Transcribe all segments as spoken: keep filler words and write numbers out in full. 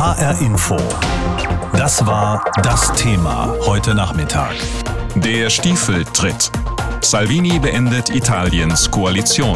H R Info. Das war das Thema heute Nachmittag. Der Stiefeltritt. Salvini beendet Italiens Koalition.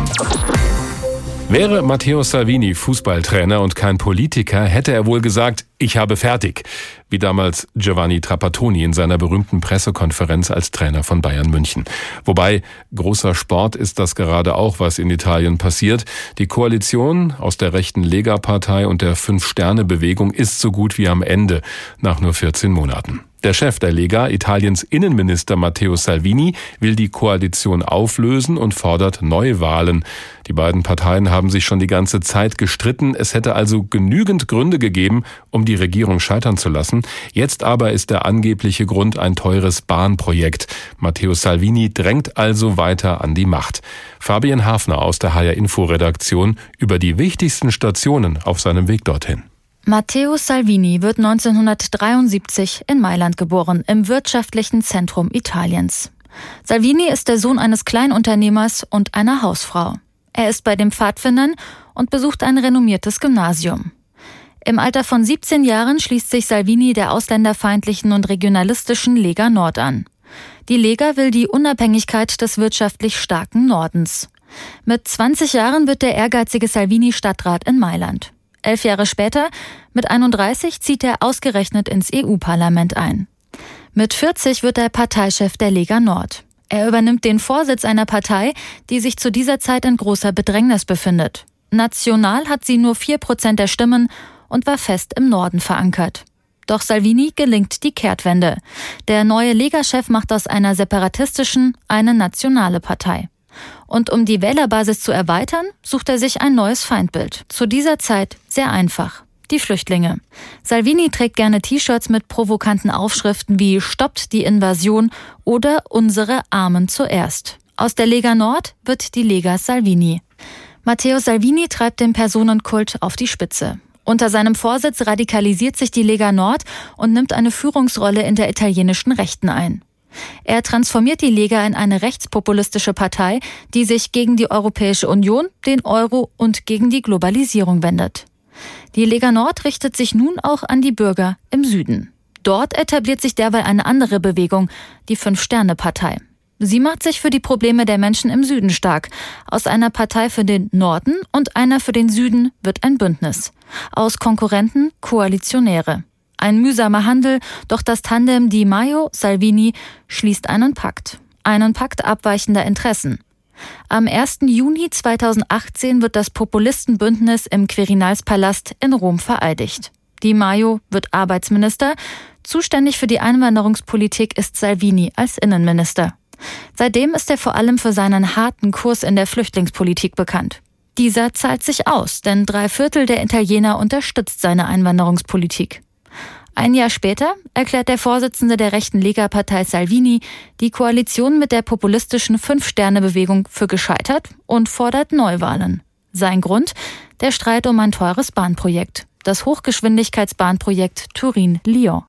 Wäre Matteo Salvini Fußballtrainer und kein Politiker, hätte er wohl gesagt, ich habe fertig. Wie damals Giovanni Trapattoni in seiner berühmten Pressekonferenz als Trainer von Bayern München. Wobei, großer Sport ist das gerade auch, was in Italien passiert. Die Koalition aus der rechten Lega-Partei und der Fünf-Sterne-Bewegung ist so gut wie am Ende, nach nur vierzehn Monaten. Der Chef der Lega, Italiens Innenminister Matteo Salvini, will die Koalition auflösen und fordert Neuwahlen. Die beiden Parteien haben sich schon die ganze Zeit gestritten. Es hätte also genügend Gründe gegeben, um die Regierung scheitern zu lassen. Jetzt aber ist der angebliche Grund ein teures Bahnprojekt. Matteo Salvini drängt also weiter an die Macht. Fabian Hafner aus der H R-Info-Redaktion über die wichtigsten Stationen auf seinem Weg dorthin. Matteo Salvini wird neunzehnhundertdreiundsiebzig in Mailand geboren, im wirtschaftlichen Zentrum Italiens. Salvini ist der Sohn eines Kleinunternehmers und einer Hausfrau. Er ist bei den Pfadfindern und besucht ein renommiertes Gymnasium. Im Alter von siebzehn Jahren schließt sich Salvini der ausländerfeindlichen und regionalistischen Lega Nord an. Die Lega will die Unabhängigkeit des wirtschaftlich starken Nordens. Mit zwanzig Jahren wird der ehrgeizige Salvini Stadtrat in Mailand. Elf Jahre später, mit einunddreißig, zieht er ausgerechnet ins E U-Parlament ein. Mit vierzig wird er Parteichef der Lega Nord. Er übernimmt den Vorsitz einer Partei, die sich zu dieser Zeit in großer Bedrängnis befindet. National hat sie nur vier Prozent der Stimmen und war fest im Norden verankert. Doch Salvini gelingt die Kehrtwende. Der neue Lega-Chef macht aus einer separatistischen eine nationale Partei. Und um die Wählerbasis zu erweitern, sucht er sich ein neues Feindbild. Zu dieser Zeit sehr einfach: die Flüchtlinge. Salvini trägt gerne T-Shirts mit provokanten Aufschriften wie »Stoppt die Invasion« oder »Unsere Armen zuerst«. Aus der Lega Nord wird die Lega Salvini. Matteo Salvini treibt den Personenkult auf die Spitze. Unter seinem Vorsitz radikalisiert sich die Lega Nord und nimmt eine Führungsrolle in der italienischen Rechten ein. Er transformiert die Lega in eine rechtspopulistische Partei, die sich gegen die Europäische Union, den Euro und gegen die Globalisierung wendet. Die Lega Nord richtet sich nun auch an die Bürger im Süden. Dort etabliert sich derweil eine andere Bewegung, die Fünf-Sterne-Partei. Sie macht sich für die Probleme der Menschen im Süden stark. Aus einer Partei für den Norden und einer für den Süden wird ein Bündnis. Aus Konkurrenten Koalitionäre. Ein mühsamer Handel, doch das Tandem Di Maio-Salvini schließt einen Pakt. Einen Pakt abweichender Interessen. Am ersten Juni zweitausendachtzehn wird das Populistenbündnis im Quirinalspalast in Rom vereidigt. Di Maio wird Arbeitsminister, zuständig für die Einwanderungspolitik ist Salvini als Innenminister. Seitdem ist er vor allem für seinen harten Kurs in der Flüchtlingspolitik bekannt. Dieser zahlt sich aus, denn drei Viertel der Italiener unterstützt seine Einwanderungspolitik. Ein Jahr später erklärt der Vorsitzende der rechten Lega-Partei Salvini die Koalition mit der populistischen Fünf-Sterne-Bewegung für gescheitert und fordert Neuwahlen. Sein Grund? Der Streit um ein teures Bahnprojekt. Das Hochgeschwindigkeitsbahnprojekt Turin-Lyon.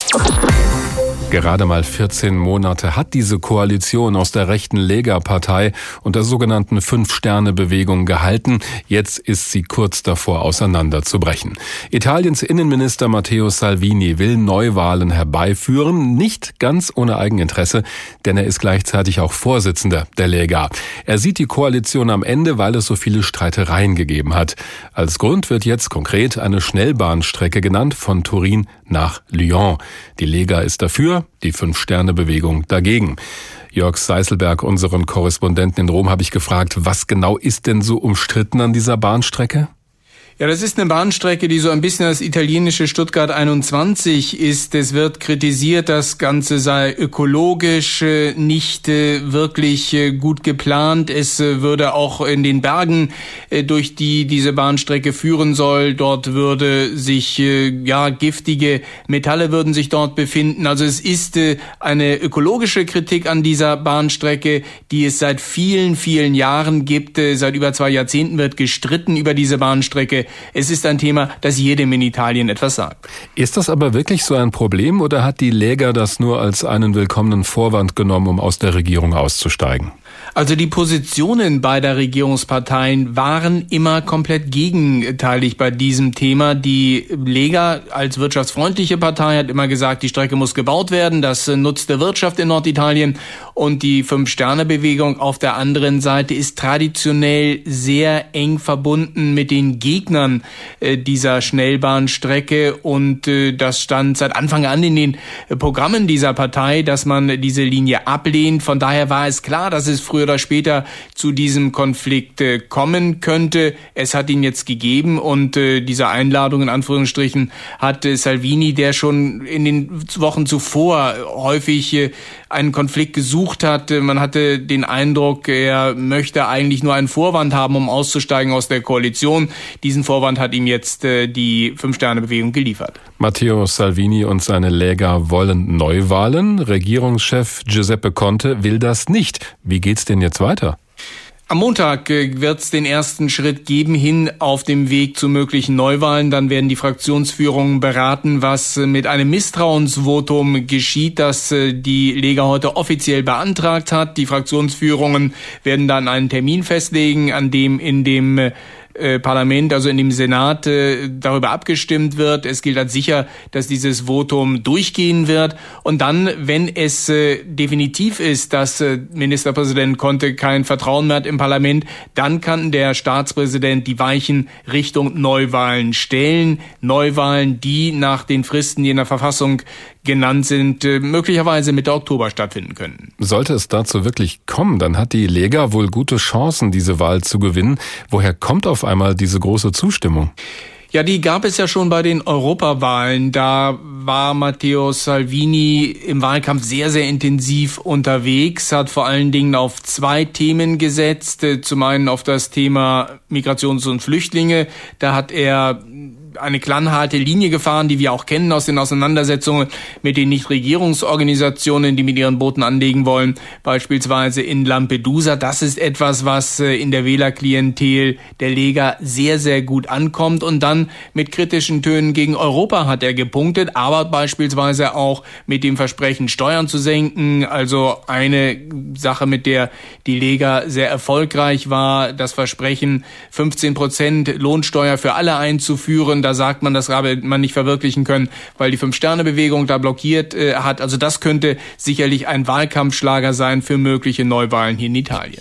Gerade mal vierzehn Monate hat diese Koalition aus der rechten Lega-Partei und der sogenannten Fünf-Sterne-Bewegung gehalten. Jetzt ist sie kurz davor, auseinanderzubrechen. Italiens Innenminister Matteo Salvini will Neuwahlen herbeiführen, nicht ganz ohne Eigeninteresse, denn er ist gleichzeitig auch Vorsitzender der Lega. Er sieht die Koalition am Ende, weil es so viele Streitereien gegeben hat. Als Grund wird jetzt konkret eine Schnellbahnstrecke genannt, von Turin nach Lyon. Die Lega ist dafür, die Fünf-Sterne-Bewegung dagegen. Jörg Seiselberg, unseren Korrespondenten in Rom, habe ich gefragt, was genau ist denn so umstritten an dieser Bahnstrecke? Ja, das ist eine Bahnstrecke, die so ein bisschen das italienische Stuttgart einundzwanzig ist. Es wird kritisiert, das Ganze sei ökologisch nicht wirklich gut geplant. Es würde auch in den Bergen, durch die diese Bahnstrecke führen soll, dort würde sich, ja, giftige Metalle würden sich dort befinden. Also es ist eine ökologische Kritik an dieser Bahnstrecke, die es seit vielen, vielen Jahren gibt. Seit über zwei Jahrzehnten wird gestritten über diese Bahnstrecke. Es ist ein Thema, das jedem in Italien etwas sagt. Ist das aber wirklich so ein Problem oder hat die Lega das nur als einen willkommenen Vorwand genommen, um aus der Regierung auszusteigen? Also die Positionen beider Regierungsparteien waren immer komplett gegenteilig bei diesem Thema. Die Lega als wirtschaftsfreundliche Partei hat immer gesagt, die Strecke muss gebaut werden, das nutzt der Wirtschaft in Norditalien. Und die Fünf-Sterne-Bewegung auf der anderen Seite ist traditionell sehr eng verbunden mit den Gegnern äh, dieser Schnellbahnstrecke. Und äh, das stand seit Anfang an in den äh, Programmen dieser Partei, dass man diese Linie ablehnt. Von daher war es klar, dass es früher oder später zu diesem Konflikt äh, kommen könnte. Es hat ihn jetzt gegeben und äh, diese Einladung in Anführungsstrichen hat äh, Salvini, der schon in den Wochen zuvor häufig äh, einen Konflikt gesucht hat. Man hatte den Eindruck, er möchte eigentlich nur einen Vorwand haben, um auszusteigen aus der Koalition. Diesen Vorwand hat ihm jetzt äh, die Fünf-Sterne-Bewegung geliefert. Matteo Salvini und seine Lega wollen Neuwahlen. Regierungschef Giuseppe Conte will das nicht. Wie geht's denn jetzt weiter? Am Montag wird es den ersten Schritt geben hin auf dem Weg zu möglichen Neuwahlen. Dann werden die Fraktionsführungen beraten, was mit einem Misstrauensvotum geschieht, das die Lega heute offiziell beantragt hat. Die Fraktionsführungen werden dann einen Termin festlegen, an dem in dem Parlament, also in dem Senat, äh, darüber abgestimmt wird. Es gilt als sicher, dass dieses Votum durchgehen wird. Und dann, wenn es äh, definitiv ist, dass äh, Ministerpräsident Conte kein Vertrauen mehr hat im Parlament, dann kann der Staatspräsident die Weichen Richtung Neuwahlen stellen. Neuwahlen, die nach den Fristen, die in der Verfassung genannt sind, äh, möglicherweise Mitte Oktober stattfinden können. Sollte es dazu wirklich kommen, dann hat die Lega wohl gute Chancen, diese Wahl zu gewinnen. Woher kommt auf einmal diese große Zustimmung? Ja, die gab es ja schon bei den Europawahlen. Da war Matteo Salvini im Wahlkampf sehr, sehr intensiv unterwegs, hat vor allen Dingen auf zwei Themen gesetzt. Zum einen auf das Thema Migrations- und Flüchtlinge. Da hat er eine knallharte Linie gefahren, die wir auch kennen aus den Auseinandersetzungen mit den Nichtregierungsorganisationen, die mit ihren Booten anlegen wollen, beispielsweise in Lampedusa. Das ist etwas, was in der Wählerklientel der Lega sehr, sehr gut ankommt. Und dann mit kritischen Tönen gegen Europa hat er gepunktet, aber beispielsweise auch mit dem Versprechen, Steuern zu senken. Also eine Sache, mit der die Lega sehr erfolgreich war, das Versprechen, fünfzehn Prozent Lohnsteuer für alle einzuführen. Da sagt man, das habe man nicht verwirklichen können, weil die Fünf-Sterne-Bewegung da blockiert äh, hat. Also das könnte sicherlich ein Wahlkampfschlager sein für mögliche Neuwahlen hier in Italien.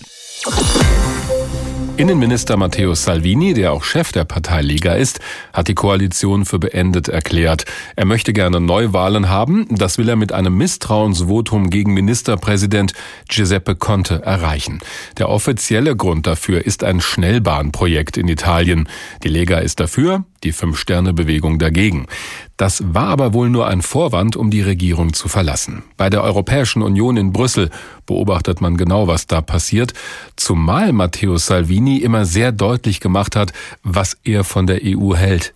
Innenminister Matteo Salvini, der auch Chef der Partei Lega ist, hat die Koalition für beendet erklärt. Er möchte gerne Neuwahlen haben. Das will er mit einem Misstrauensvotum gegen Ministerpräsident Giuseppe Conte erreichen. Der offizielle Grund dafür ist ein Schnellbahnprojekt in Italien. Die Lega ist dafür, die Fünf-Sterne-Bewegung dagegen. Das war aber wohl nur ein Vorwand, um die Regierung zu verlassen. Bei der Europäischen Union in Brüssel beobachtet man genau, was da passiert, zumal Matteo Salvini immer sehr deutlich gemacht hat, was er von der E U hält.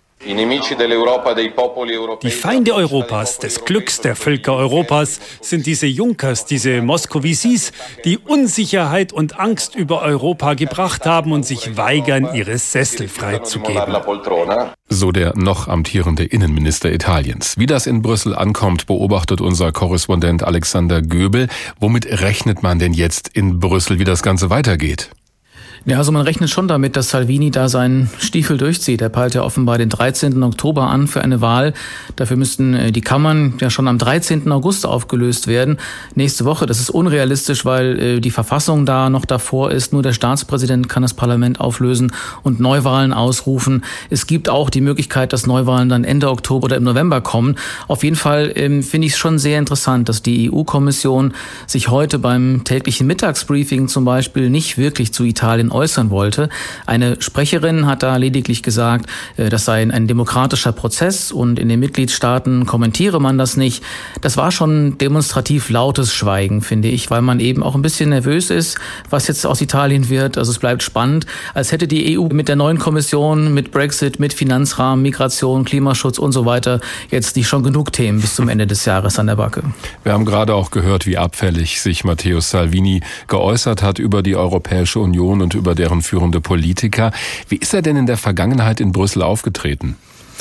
Die Feinde Europas, des Glücks der Völker Europas, sind diese Junckers, diese Moskowicis, die Unsicherheit und Angst über Europa gebracht haben und sich weigern, ihre Sessel freizugeben. So der noch amtierende Innenminister Italiens. Wie das in Brüssel ankommt, beobachtet unser Korrespondent Alexander Göbel. Womit rechnet man denn jetzt in Brüssel, wie das Ganze weitergeht? Ja, also man rechnet schon damit, dass Salvini da seinen Stiefel durchzieht. Er peilt ja offenbar den dreizehnten Oktober an für eine Wahl. Dafür müssten die Kammern ja schon am dreizehnten August aufgelöst werden. Nächste Woche, das ist unrealistisch, weil die Verfassung da noch davor ist. Nur der Staatspräsident kann das Parlament auflösen und Neuwahlen ausrufen. Es gibt auch die Möglichkeit, dass Neuwahlen dann Ende Oktober oder im November kommen. Auf jeden Fall ähm, finde ich es schon sehr interessant, dass die E U-Kommission sich heute beim täglichen Mittagsbriefing zum Beispiel nicht wirklich zu Italien äußern wollte. Eine Sprecherin hat da lediglich gesagt, das sei ein demokratischer Prozess und in den Mitgliedstaaten kommentiere man das nicht. Das war schon demonstrativ lautes Schweigen, finde ich, weil man eben auch ein bisschen nervös ist, was jetzt aus Italien wird. Also es bleibt spannend, als hätte die E U mit der neuen Kommission, mit Brexit, mit Finanzrahmen, Migration, Klimaschutz und so weiter jetzt nicht schon genug Themen bis zum Ende des Jahres an der Backe. Wir haben gerade auch gehört, wie abfällig sich Matteo Salvini geäußert hat über die Europäische Union und über deren führende Politiker. Wie ist er denn in der Vergangenheit in Brüssel aufgetreten?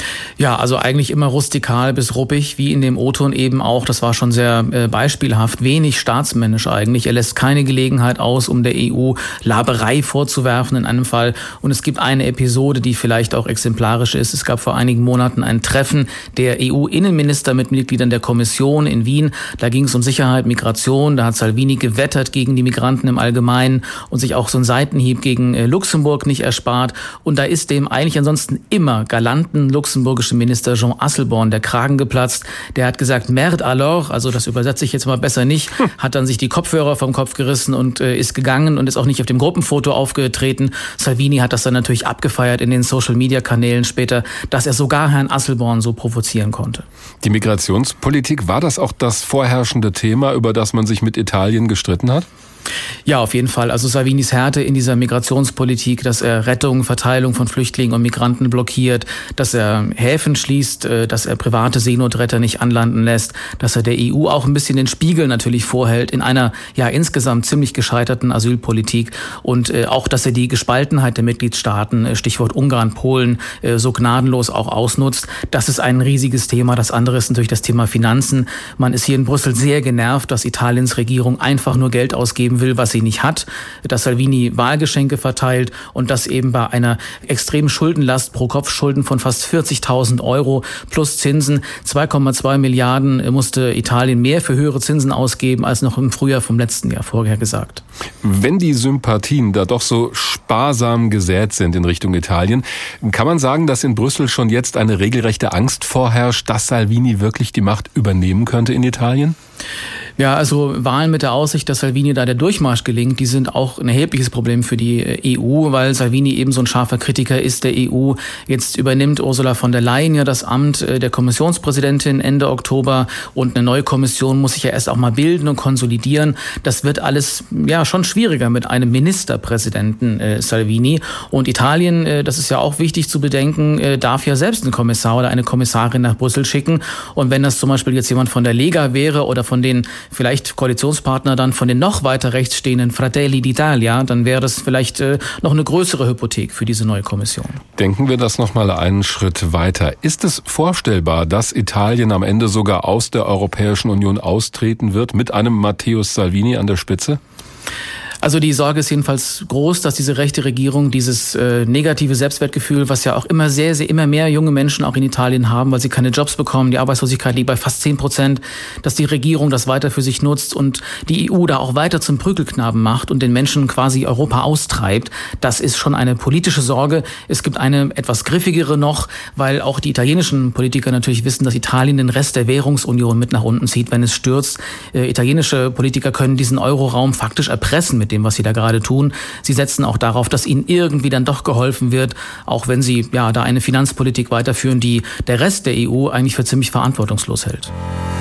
Ja, also eigentlich immer rustikal bis ruppig, wie in dem O-Ton eben auch. Das war schon sehr äh, beispielhaft, wenig staatsmännisch eigentlich. Er lässt keine Gelegenheit aus, um der E U Laberei vorzuwerfen in einem Fall. Und es gibt eine Episode, die vielleicht auch exemplarisch ist. Es gab vor einigen Monaten ein Treffen der E U-Innenminister mit Mitgliedern der Kommission in Wien. Da ging es um Sicherheit, Migration. Da hat Salvini gewettert gegen die Migranten im Allgemeinen und sich auch so einen Seitenhieb gegen äh, Luxemburg nicht erspart. Und da ist dem eigentlich ansonsten immer galanten luxemburgischen Minister Jean Asselborn der Kragen geplatzt. Der hat gesagt, merde alors, also das übersetze ich jetzt mal besser nicht, hat dann sich die Kopfhörer vom Kopf gerissen und äh, ist gegangen und ist auch nicht auf dem Gruppenfoto aufgetreten. Salvini hat das dann natürlich abgefeiert in den Social-Media-Kanälen später, dass er sogar Herrn Asselborn so provozieren konnte. Die Migrationspolitik, war das auch das vorherrschende Thema, über das man sich mit Italien gestritten hat? Ja, auf jeden Fall. Also Salvinis Härte in dieser Migrationspolitik, dass er Rettung, Verteilung von Flüchtlingen und Migranten blockiert, dass er Häfen schließt, dass er private Seenotretter nicht anlanden lässt, dass er der E U auch ein bisschen den Spiegel natürlich vorhält in einer ja insgesamt ziemlich gescheiterten Asylpolitik und auch, dass er die Gespaltenheit der Mitgliedstaaten, Stichwort Ungarn, Polen, so gnadenlos auch ausnutzt. Das ist ein riesiges Thema. Das andere ist natürlich das Thema Finanzen. Man ist hier in Brüssel sehr genervt, dass Italiens Regierung einfach nur Geld ausgeben will, was sie nicht hat, dass Salvini Wahlgeschenke verteilt und das eben bei einer extremen Schuldenlast pro Kopf Schulden von fast vierzigtausend Euro plus Zinsen. zwei Komma zwei Milliarden musste Italien mehr für höhere Zinsen ausgeben als noch im Frühjahr vom letzten Jahr vorher gesagt. Wenn die Sympathien da doch so sparsam gesät sind in Richtung Italien, kann man sagen, dass in Brüssel schon jetzt eine regelrechte Angst vorherrscht, dass Salvini wirklich die Macht übernehmen könnte in Italien? Ja, also Wahlen mit der Aussicht, dass Salvini da der Durchmarsch gelingt, die sind auch ein erhebliches Problem für die E U, weil Salvini eben so ein scharfer Kritiker ist der E U. Jetzt übernimmt Ursula von der Leyen ja das Amt der Kommissionspräsidentin Ende Oktober und eine neue Kommission muss sich ja erst auch mal bilden und konsolidieren. Das wird alles ja schon schwieriger mit einem Ministerpräsidenten äh, Salvini. Und Italien, äh, das ist ja auch wichtig zu bedenken, äh, darf ja selbst einen Kommissar oder eine Kommissarin nach Brüssel schicken. Und wenn das zum Beispiel jetzt jemand von der Lega wäre oder von den vielleicht Koalitionspartner dann von den noch weiter rechts stehenden Fratelli d'Italia, dann wäre das vielleicht äh, noch eine größere Hypothek für diese neue Kommission. Denken wir das noch mal einen Schritt weiter. Ist es vorstellbar, dass Italien am Ende sogar aus der Europäischen Union austreten wird mit einem Matteo Salvini an der Spitze? Also die Sorge ist jedenfalls groß, dass diese rechte Regierung dieses äh, negative Selbstwertgefühl, was ja auch immer sehr, sehr immer mehr junge Menschen auch in Italien haben, weil sie keine Jobs bekommen, die Arbeitslosigkeit liegt bei fast zehn Prozent, dass die Regierung das weiter für sich nutzt und die E U da auch weiter zum Prügelknaben macht und den Menschen quasi Europa austreibt. Das ist schon eine politische Sorge. Es gibt eine etwas griffigere noch, weil auch die italienischen Politiker natürlich wissen, dass Italien den Rest der Währungsunion mit nach unten zieht, wenn es stürzt. Äh, italienische Politiker können diesen Euroraum faktisch erpressen mit dem, was sie da gerade tun. Sie setzen auch darauf, dass ihnen irgendwie dann doch geholfen wird, auch wenn sie ja da eine Finanzpolitik weiterführen, die der Rest der E U eigentlich für ziemlich verantwortungslos hält.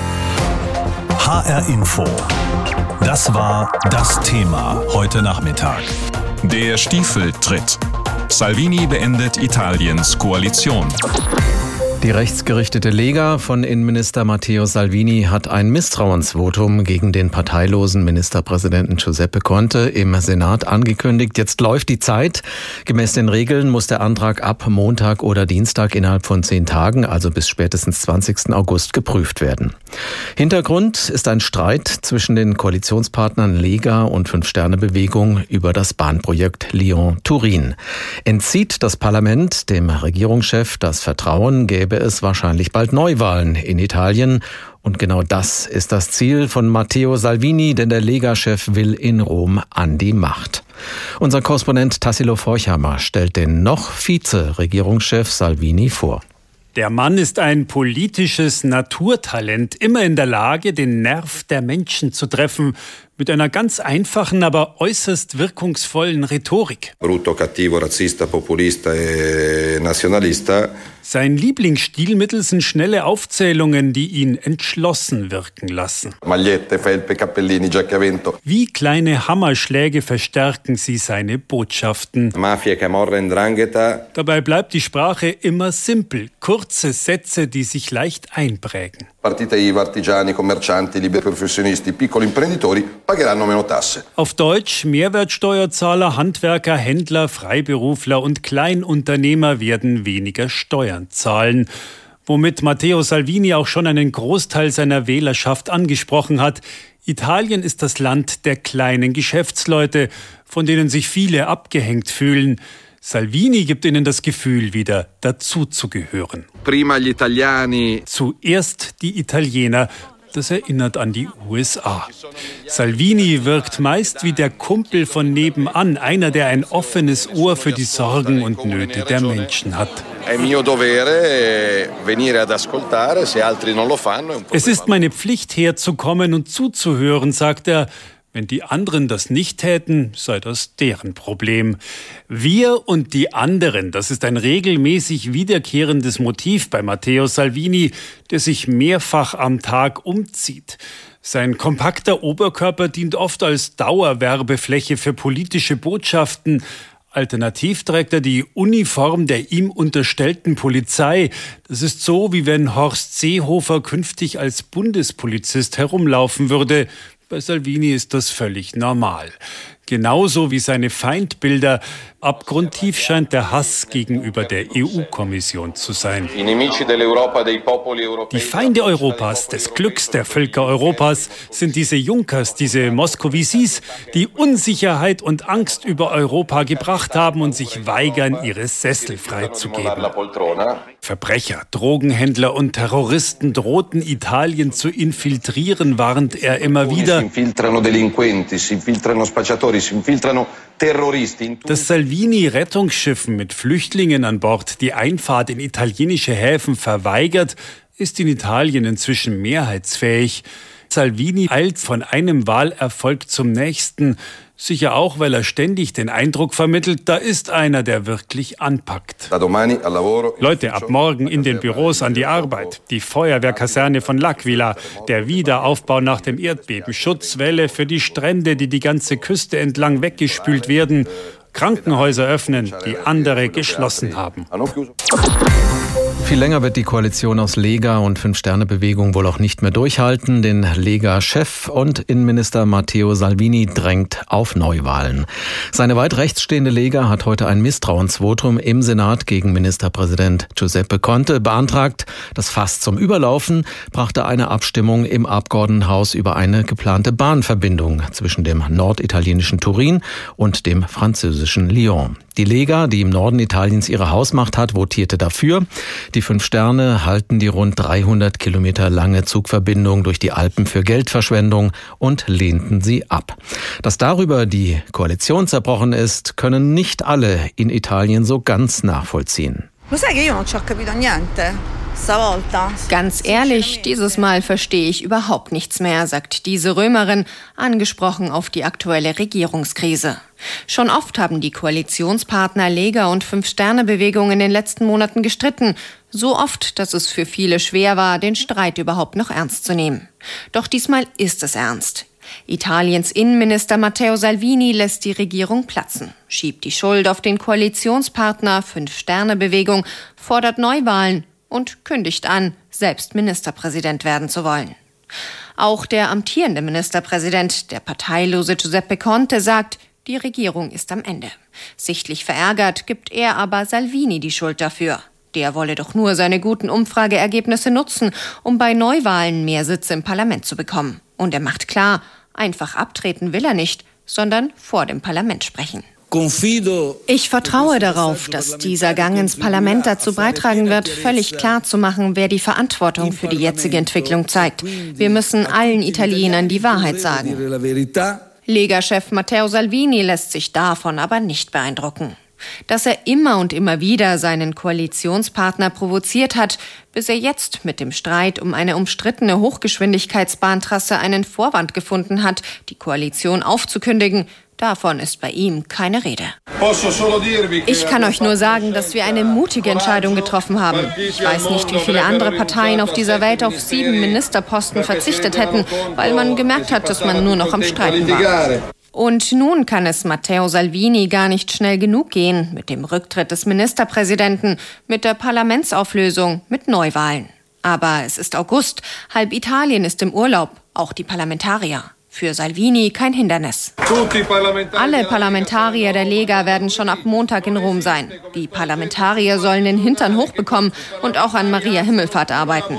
H R Info. Das war das Thema heute Nachmittag. Der Stiefel tritt. Salvini beendet Italiens Koalition. Die rechtsgerichtete Lega von Innenminister Matteo Salvini hat ein Misstrauensvotum gegen den parteilosen Ministerpräsidenten Giuseppe Conte im Senat angekündigt. Jetzt läuft die Zeit. Gemäß den Regeln muss der Antrag ab Montag oder Dienstag innerhalb von zehn Tagen, also bis spätestens zwanzigsten August, geprüft werden. Hintergrund ist ein Streit zwischen den Koalitionspartnern Lega und Fünf-Sterne-Bewegung über das Bahnprojekt Lyon-Turin. Entzieht das Parlament dem Regierungschef das Vertrauen, gäbe es wahrscheinlich bald Neuwahlen in Italien. Und genau das ist das Ziel von Matteo Salvini, denn der Lega-Chef will in Rom an die Macht. Unser Korrespondent Tassilo Forchhammer stellt den noch Vize-Regierungschef Salvini vor. Der Mann ist ein politisches Naturtalent, immer in der Lage, den Nerv der Menschen zu treffen, mit einer ganz einfachen, aber äußerst wirkungsvollen Rhetorik. Brutto, cattivo, razzista, populista e nazionalista. Sein Lieblingsstilmittel sind schnelle Aufzählungen, die ihn entschlossen wirken lassen. Magliette, Felpe, Cappellini, Giacchiavento. Wie kleine Hammerschläge verstärken sie seine Botschaften. Mafia, Camorra, Ndrangheta. Dabei bleibt die Sprache immer simpel, kurze Sätze, die sich leicht einprägen. Partita I V A, artigiani, commercianti, liberi professionisti, piccoli imprenditori pagheranno meno tasse. Auf Deutsch, Mehrwertsteuerzahler, Handwerker, Händler, Freiberufler und Kleinunternehmer werden weniger Steuern zahlen. Womit Matteo Salvini auch schon einen Großteil seiner Wählerschaft angesprochen hat. Italien ist das Land der kleinen Geschäftsleute, von denen sich viele abgehängt fühlen. Salvini gibt ihnen das Gefühl, wieder dazuzugehören. Prima gli italiani. Zuerst die Italiener. Das erinnert an die U S A. Salvini wirkt meist wie der Kumpel von nebenan, einer, der ein offenes Ohr für die Sorgen und Nöte der Menschen hat. Es ist meine Pflicht, herzukommen und zuzuhören, sagt er. Wenn die anderen das nicht täten, sei das deren Problem. Wir und die anderen, das ist ein regelmäßig wiederkehrendes Motiv bei Matteo Salvini, der sich mehrfach am Tag umzieht. Sein kompakter Oberkörper dient oft als Dauerwerbefläche für politische Botschaften. Alternativ trägt er die Uniform der ihm unterstellten Polizei. Das ist so, wie wenn Horst Seehofer künftig als Bundespolizist herumlaufen würde. Bei Salvini ist das völlig normal. Genauso wie seine Feindbilder. Abgrundtief scheint der Hass gegenüber der E U-Kommission zu sein. Die Feinde Europas, des Glücks der Völker Europas, sind diese Junkers, diese Moskowicis, die Unsicherheit und Angst über Europa gebracht haben und sich weigern, ihre Sessel freizugeben. Verbrecher, Drogenhändler und Terroristen drohten Italien zu infiltrieren, warnt er immer wieder. Dass Salvini Rettungsschiffen mit Flüchtlingen an Bord die Einfahrt in italienische Häfen verweigert, ist in Italien inzwischen mehrheitsfähig. Salvini eilt von einem Wahlerfolg zum nächsten. Sicher auch, weil er ständig den Eindruck vermittelt, da ist einer, der wirklich anpackt. Leute, ab morgen in den Büros an die Arbeit. Die Feuerwehrkaserne von L'Aquila, der Wiederaufbau nach dem Erdbeben, Schutzwälle für die Strände, die die ganze Küste entlang weggespült werden, Krankenhäuser öffnen, die andere geschlossen haben. Viel länger wird die Koalition aus Lega und Fünf-Sterne-Bewegung wohl auch nicht mehr durchhalten. Den Lega-Chef und Innenminister Matteo Salvini drängt auf Neuwahlen. Seine weit rechts stehende Lega hat heute ein Misstrauensvotum im Senat gegen Ministerpräsident Giuseppe Conte beantragt. Das Fass zum Überlaufen brachte eine Abstimmung im Abgeordnetenhaus über eine geplante Bahnverbindung zwischen dem norditalienischen Turin und dem französischen Lyon. Die Lega, die im Norden Italiens ihre Hausmacht hat, votierte dafür. Die Fünf Sterne halten die rund dreihundert Kilometer lange Zugverbindung durch die Alpen für Geldverschwendung und lehnten sie ab. Dass darüber die Koalition zerbrochen ist, können nicht alle in Italien so ganz nachvollziehen. Ganz ehrlich, dieses Mal verstehe ich überhaupt nichts mehr, sagt diese Römerin, angesprochen auf die aktuelle Regierungskrise. Schon oft haben die Koalitionspartner Lega und Fünf-Sterne-Bewegung in den letzten Monaten gestritten. So oft, dass es für viele schwer war, den Streit überhaupt noch ernst zu nehmen. Doch diesmal ist es ernst. Italiens Innenminister Matteo Salvini lässt die Regierung platzen, schiebt die Schuld auf den Koalitionspartner Fünf-Sterne-Bewegung, fordert Neuwahlen und kündigt an, selbst Ministerpräsident werden zu wollen. Auch der amtierende Ministerpräsident, der parteilose Giuseppe Conte, sagt, die Regierung ist am Ende. Sichtlich verärgert gibt er aber Salvini die Schuld dafür. Der wolle doch nur seine guten Umfrageergebnisse nutzen, um bei Neuwahlen mehr Sitze im Parlament zu bekommen. Und er macht klar, einfach abtreten will er nicht, sondern vor dem Parlament sprechen. Ich vertraue darauf, dass dieser Gang ins Parlament dazu beitragen wird, völlig klar zu machen, wer die Verantwortung für die jetzige Entwicklung zeigt. Wir müssen allen Italienern die Wahrheit sagen. Lega-Chef Matteo Salvini lässt sich davon aber nicht beeindrucken. Dass er immer und immer wieder seinen Koalitionspartner provoziert hat, bis er jetzt mit dem Streit um eine umstrittene Hochgeschwindigkeitsbahntrasse einen Vorwand gefunden hat, die Koalition aufzukündigen, davon ist bei ihm keine Rede. Ich kann euch nur sagen, dass wir eine mutige Entscheidung getroffen haben. Ich weiß nicht, wie viele andere Parteien auf dieser Welt auf sieben Ministerposten verzichtet hätten, weil man gemerkt hat, dass man nur noch am Streiten war. Und nun kann es Matteo Salvini gar nicht schnell genug gehen mit dem Rücktritt des Ministerpräsidenten, mit der Parlamentsauflösung, mit Neuwahlen. Aber es ist August, halb Italien ist im Urlaub, auch die Parlamentarier. Für Salvini kein Hindernis. Alle Parlamentarier der Lega werden schon ab Montag in Rom sein. Die Parlamentarier sollen den Hintern hochbekommen und auch an Maria Himmelfahrt arbeiten.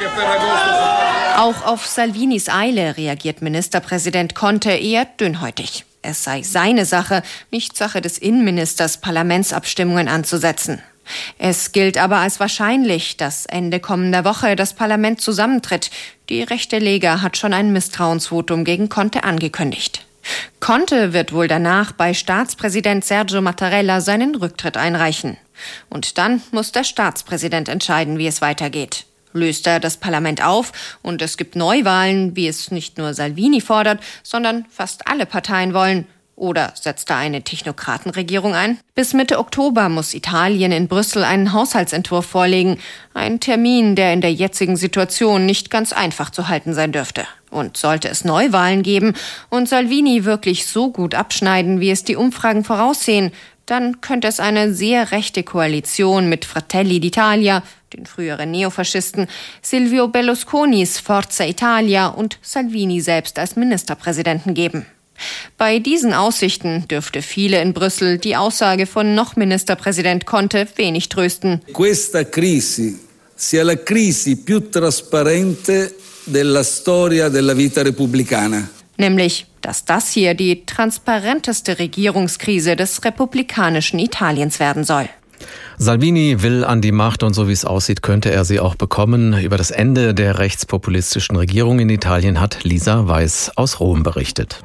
Auch auf Salvinis Eile reagiert Ministerpräsident Conte eher dünnhäutig. Es sei seine Sache, nicht Sache des Innenministers, Parlamentsabstimmungen anzusetzen. Es gilt aber als wahrscheinlich, dass Ende kommender Woche das Parlament zusammentritt. Die rechte Lega hat schon ein Misstrauensvotum gegen Conte angekündigt. Conte wird wohl danach bei Staatspräsident Sergio Mattarella seinen Rücktritt einreichen. Und dann muss der Staatspräsident entscheiden, wie es weitergeht. Löst er das Parlament auf und es gibt Neuwahlen, wie es nicht nur Salvini fordert, sondern fast alle Parteien wollen. Oder setzt er eine Technokratenregierung ein? Bis Mitte Oktober muss Italien in Brüssel einen Haushaltsentwurf vorlegen. Ein Termin, der in der jetzigen Situation nicht ganz einfach zu halten sein dürfte. Und sollte es Neuwahlen geben und Salvini wirklich so gut abschneiden, wie es die Umfragen voraussehen, dann könnte es eine sehr rechte Koalition mit Fratelli d'Italia, den früheren Neofaschisten, Silvio Berlusconis Forza Italia und Salvini selbst als Ministerpräsidenten geben. Bei diesen Aussichten dürfte viele in Brüssel die Aussage von noch Ministerpräsident Conte wenig trösten. Questa crisi sia la crisi più trasparente della storia della vita repubblicana. Nämlich, dass das hier die transparenteste Regierungskrise des republikanischen Italiens werden soll. Salvini will an die Macht und so wie es aussieht, könnte er sie auch bekommen. Über das Ende der rechtspopulistischen Regierung in Italien hat Lisa Weiß aus Rom berichtet.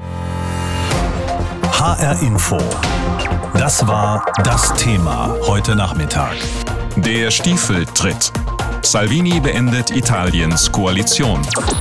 H R Info. Das war das Thema heute Nachmittag. Der Stiefel tritt. Salvini beendet Italiens Koalition.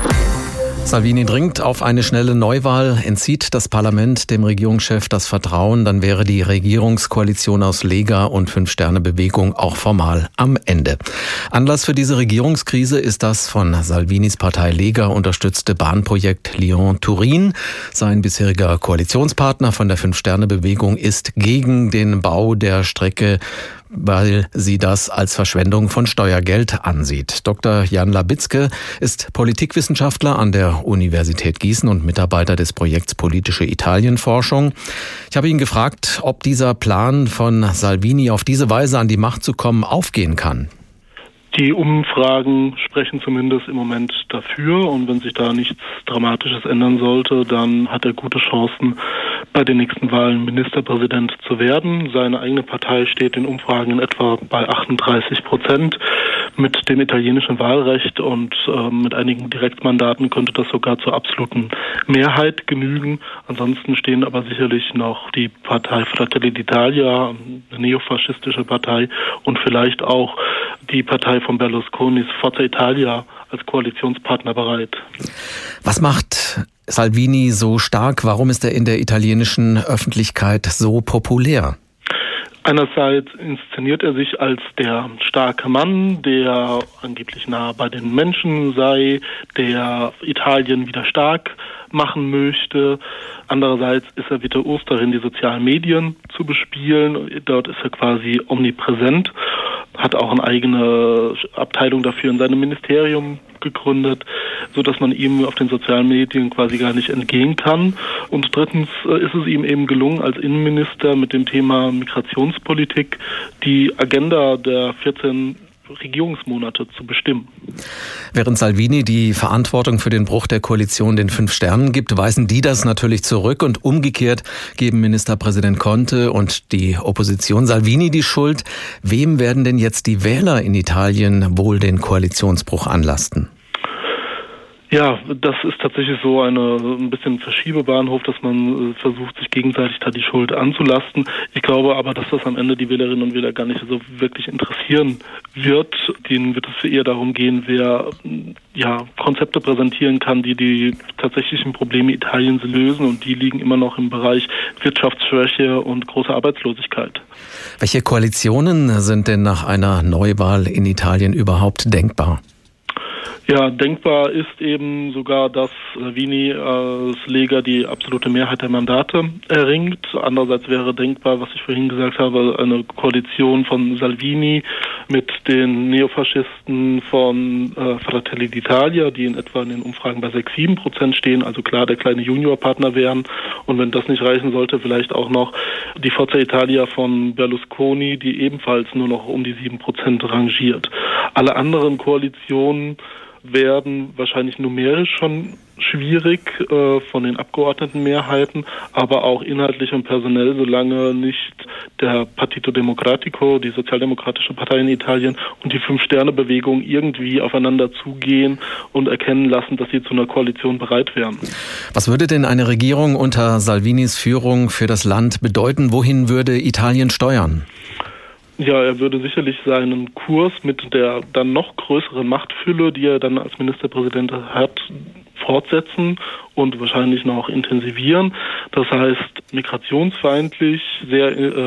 Salvini dringt auf eine schnelle Neuwahl, entzieht das Parlament dem Regierungschef das Vertrauen, dann wäre die Regierungskoalition aus Lega und Fünf-Sterne-Bewegung auch formal am Ende. Anlass für diese Regierungskrise ist das von Salvinis Partei Lega unterstützte Bahnprojekt Lyon-Turin. Sein bisheriger Koalitionspartner von der Fünf-Sterne-Bewegung ist gegen den Bau der Strecke, weil sie das als Verschwendung von Steuergeld ansieht. Doktor Jan Labitzke ist Politikwissenschaftler an der Universität Gießen und Mitarbeiter des Projekts Politische Italienforschung. Ich habe ihn gefragt, ob dieser Plan von Salvini, auf diese Weise an die Macht zu kommen, aufgehen kann. Die Umfragen sprechen zumindest im Moment dafür, und wenn sich da nichts Dramatisches ändern sollte, dann hat er gute Chancen, bei den nächsten Wahlen Ministerpräsident zu werden. Seine eigene Partei steht in Umfragen in etwa bei achtunddreißig Prozent. Mit dem italienischen Wahlrecht und äh, mit einigen Direktmandaten könnte das sogar zur absoluten Mehrheit genügen. Ansonsten stehen aber sicherlich noch die Partei Fratelli d'Italia, eine neofaschistische Partei, und vielleicht auch die Partei von Berlusconis Forza Italia als Koalitionspartner bereit. Was macht Salvini so stark? Warum ist er in der italienischen Öffentlichkeit so populär? Einerseits inszeniert er sich als der starke Mann, der angeblich nah bei den Menschen sei, der Italien wieder stark machen möchte. Andererseits ist er virtuos darin, die sozialen Medien zu bespielen. Dort ist er quasi omnipräsent, hat auch eine eigene Abteilung dafür in seinem Ministerium gegründet, so dass man ihm auf den sozialen Medien quasi gar nicht entgehen kann. Und drittens ist es ihm eben gelungen, als Innenminister mit dem Thema Migrationspolitik die Agenda der vierzehn Regierungsmonate zu bestimmen. Während Salvini die Verantwortung für den Bruch der Koalition den Fünf Sternen gibt, weisen die das natürlich zurück, und umgekehrt geben Ministerpräsident Conte und die Opposition Salvini die Schuld. Wem werden denn jetzt die Wähler in Italien wohl den Koalitionsbruch anlasten? Ja, das ist tatsächlich so eine, ein bisschen Verschiebebahnhof, dass man versucht, sich gegenseitig da die Schuld anzulasten. Ich glaube aber, dass das am Ende die Wählerinnen und Wähler gar nicht so wirklich interessieren wird. Denen wird es eher darum gehen, wer ja Konzepte präsentieren kann, die die tatsächlichen Probleme Italiens lösen, und die liegen immer noch im Bereich Wirtschaftsschwäche und große Arbeitslosigkeit. Welche Koalitionen sind denn nach einer Neuwahl in Italien überhaupt denkbar? Ja, denkbar ist eben sogar, dass Salvini als Lega die absolute Mehrheit der Mandate erringt. Andererseits wäre denkbar, was ich vorhin gesagt habe, eine Koalition von Salvini mit den Neofaschisten von äh, Fratelli d'Italia, die in etwa in den Umfragen bei sechs, sieben Prozent stehen, also klar der kleine Juniorpartner wären. Und wenn das nicht reichen sollte, vielleicht auch noch die Forza Italia von Berlusconi, die ebenfalls nur noch um die sieben Prozent rangiert. Alle anderen Koalitionen werden wahrscheinlich numerisch schon schwierig äh, von den Abgeordnetenmehrheiten, aber auch inhaltlich und personell, solange nicht der Partito Democratico, die sozialdemokratische Partei in Italien, und die Fünf-Sterne-Bewegung irgendwie aufeinander zugehen und erkennen lassen, dass sie zu einer Koalition bereit wären. Was würde denn eine Regierung unter Salvinis Führung für das Land bedeuten? Wohin würde Italien steuern? Ja, er würde sicherlich seinen Kurs mit der dann noch größeren Machtfülle, die er dann als Ministerpräsident hat, fortsetzen und wahrscheinlich noch intensivieren. Das heißt, migrationsfeindlich, sehr äh,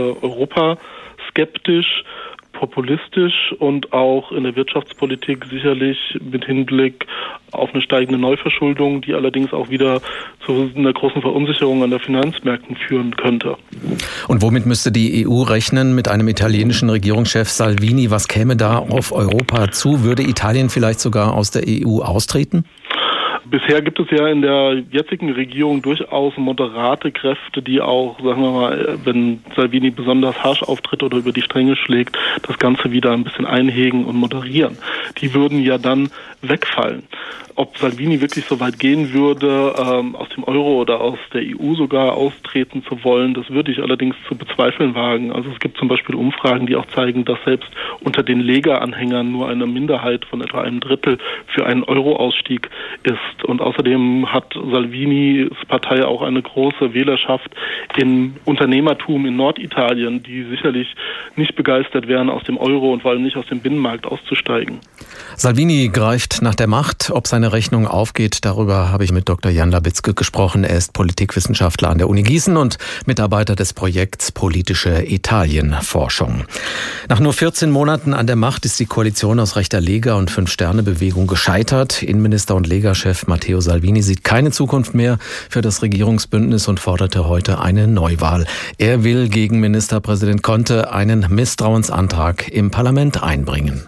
europaskeptisch, populistisch und auch in der Wirtschaftspolitik sicherlich mit Hinblick auf eine steigende Neuverschuldung, die allerdings auch wieder zu einer großen Verunsicherung an der Finanzmärkten führen könnte. Und womit müsste die E U rechnen mit einem italienischen Regierungschef Salvini? Was käme da auf Europa zu? Würde Italien vielleicht sogar aus der E U austreten? Bisher gibt es ja in der jetzigen Regierung durchaus moderate Kräfte, die auch, sagen wir mal, wenn Salvini besonders harsch auftritt oder über die Stränge schlägt, das Ganze wieder ein bisschen einhegen und moderieren. Die würden ja dann wegfallen. Ob Salvini wirklich so weit gehen würde, ähm, aus dem Euro oder aus der E U sogar austreten zu wollen, das würde ich allerdings zu bezweifeln wagen. Also es gibt zum Beispiel Umfragen, die auch zeigen, dass selbst unter den Lega-Anhängern nur eine Minderheit von etwa einem Drittel für einen Euro-Ausstieg ist. Und außerdem hat Salvinis Partei auch eine große Wählerschaft im Unternehmertum in Norditalien, die sicherlich nicht begeistert wären, aus dem Euro und vor allem nicht aus dem Binnenmarkt auszusteigen. Salvini greift nach der Macht. Ob seine Rechnung aufgeht, darüber habe ich mit Doktor Jan Labitzke gesprochen. Er ist Politikwissenschaftler an der Uni Gießen und Mitarbeiter des Projekts Politische Italienforschung. Nach nur vierzehn Monaten an der Macht ist die Koalition aus rechter Lega und Fünf-Sterne-Bewegung gescheitert. Innenminister und Lega-Chef Matteo Salvini sieht keine Zukunft mehr für das Regierungsbündnis und forderte heute eine Neuwahl. Er will gegen Ministerpräsident Conte einen Misstrauensantrag im Parlament einbringen.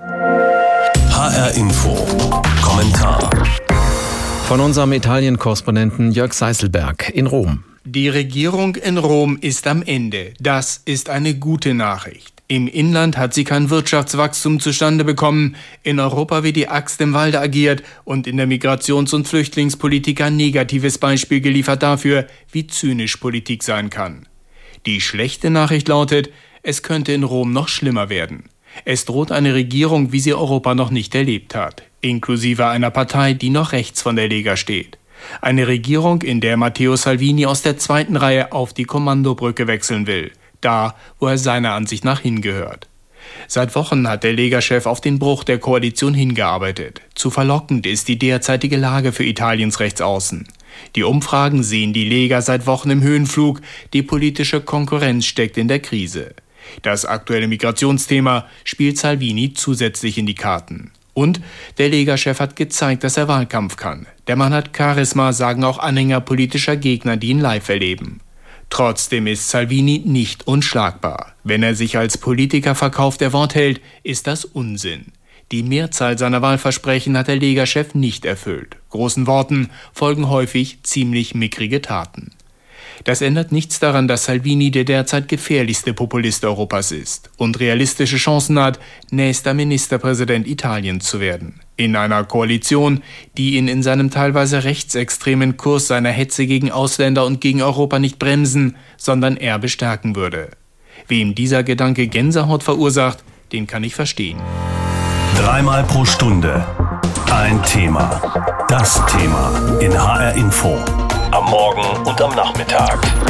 H R Info. Kommentar. Von unserem Italien-Korrespondenten Jörg Seiselberg in Rom. Die Regierung in Rom ist am Ende. Das ist eine gute Nachricht. Im Inland hat sie kein Wirtschaftswachstum zustande bekommen, in Europa wird die Axt im Walde agiert und in der Migrations- und Flüchtlingspolitik ein negatives Beispiel geliefert dafür, wie zynisch Politik sein kann. Die schlechte Nachricht lautet, es könnte in Rom noch schlimmer werden. Es droht eine Regierung, wie sie Europa noch nicht erlebt hat, inklusive einer Partei, die noch rechts von der Lega steht. Eine Regierung, in der Matteo Salvini aus der zweiten Reihe auf die Kommandobrücke wechseln will, da, wo er seiner Ansicht nach hingehört. Seit Wochen hat der Lega-Chef auf den Bruch der Koalition hingearbeitet. Zu verlockend ist die derzeitige Lage für Italiens Rechtsaußen. Die Umfragen sehen die Lega seit Wochen im Höhenflug, die politische Konkurrenz steckt in der Krise. Das aktuelle Migrationsthema spielt Salvini zusätzlich in die Karten. Und der Lega-Chef hat gezeigt, dass er Wahlkampf kann. Der Mann hat Charisma, sagen auch Anhänger politischer Gegner, die ihn live erleben. Trotzdem ist Salvini nicht unschlagbar. Wenn er sich als Politiker verkauft, der Wort hält, ist das Unsinn. Die Mehrzahl seiner Wahlversprechen hat der Lega-Chef nicht erfüllt. Großen Worten folgen häufig ziemlich mickrige Taten. Das ändert nichts daran, dass Salvini der derzeit gefährlichste Populist Europas ist und realistische Chancen hat, nächster Ministerpräsident Italiens zu werden. In einer Koalition, die ihn in seinem teilweise rechtsextremen Kurs seiner Hetze gegen Ausländer und gegen Europa nicht bremsen, sondern eher bestärken würde. Wem dieser Gedanke Gänsehaut verursacht, den kann ich verstehen. Dreimal pro Stunde ein Thema. Das Thema in H R Info. Am Morgen und am Nachmittag.